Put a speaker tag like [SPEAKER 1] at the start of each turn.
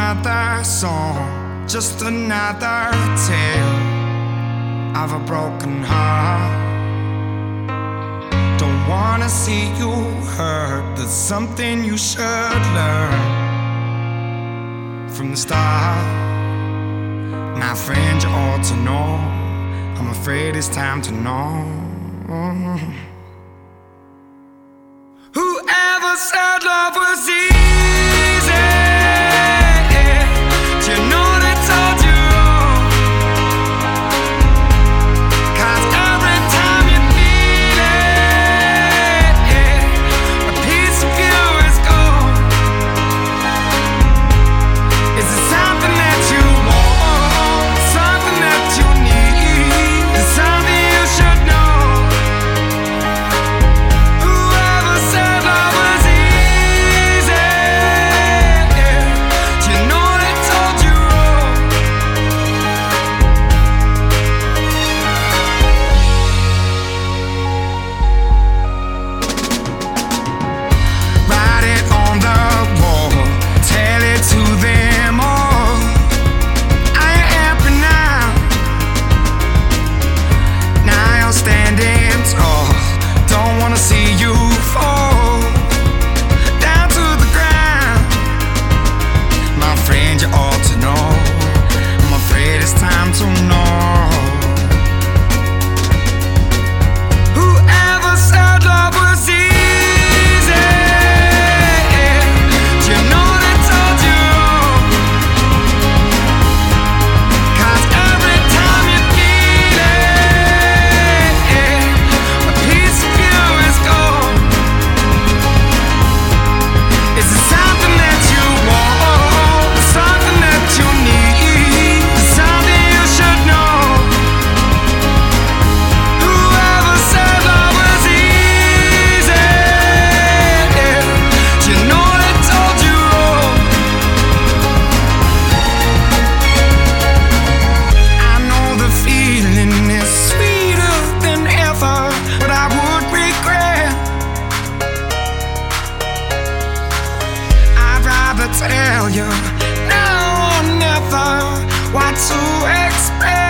[SPEAKER 1] another song, just another tale of a broken heart. Don't wanna see you hurt. There's something you should learn from the start. My friend, you ought to know. I'm afraid it's time to know. Whoever said love was easy, you know they told you wrong. 'Cause every time you feel it, a piece of you is gone. Is it something that you want, something that you need, something you should know? Whoever said love was easy, you know they told you wrong. Write it on the wall, tell it to them all. I ain't happy now. Now you're standing tall. Don't wanna see you fall down to the ground. My friend, you ought to know. I'm afraid it's time to know. Whoever said love was easy, you know they told you wrong. 'Cause every time you feel it, a piece of you is gone. Is it something that you want, something that you need, something you should know? Whoever said love was easy, you know they told you wrong. I know the feeling is sweeter than ever, but I would regret. I'd rather tell you now or never what to expect.